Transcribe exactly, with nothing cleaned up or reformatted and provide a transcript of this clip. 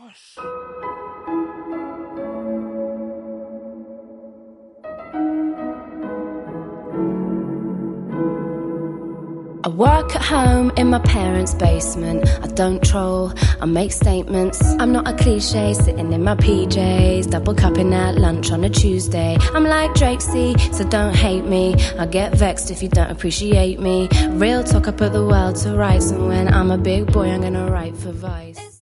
gosh. I work at home in my parents' basement. I don't troll, I make statements. I'm not a cliche, sitting in my P Js, double cupping at lunch on a Tuesday. I'm like Drake C, so don't hate me. I get vexed if you don't appreciate me. Real talk, I put the world to rights, and when I'm a big boy, I'm gonna write for Vice.